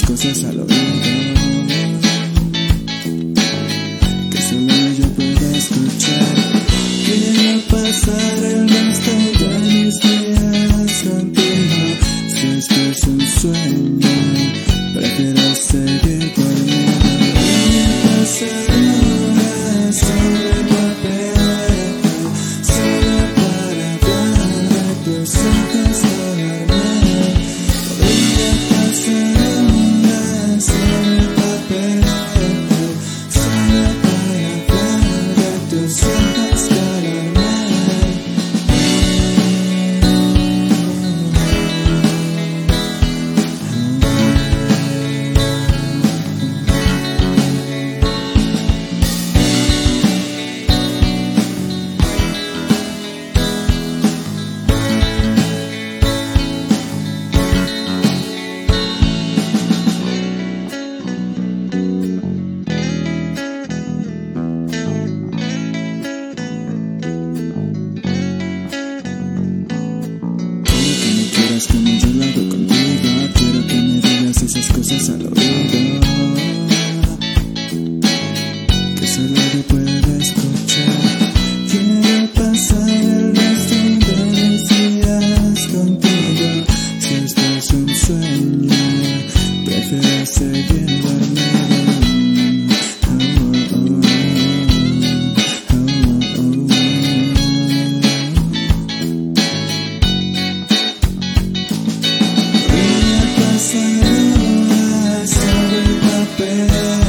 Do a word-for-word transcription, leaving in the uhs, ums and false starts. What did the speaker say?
esas cosas al oído que solo yo puedo escuchar. Quiero pasar el resto de mis días contigo. Si esto es un sueño, prefiero seguir dormido. Voy a pasar horas sobre el papel, solo para hablar de tus ojos dormir. Voy a pasar horas sobre el papel, solo para hablar de tus ojos dormir. Como yo lo hago contigo, quiero que me digas esas cosas al oído que solo yo puedo escuchar. Quiero pasar el resto de mis días contigo. Si esto es un sueño, prefiero seguir dormido. Sobre el papel.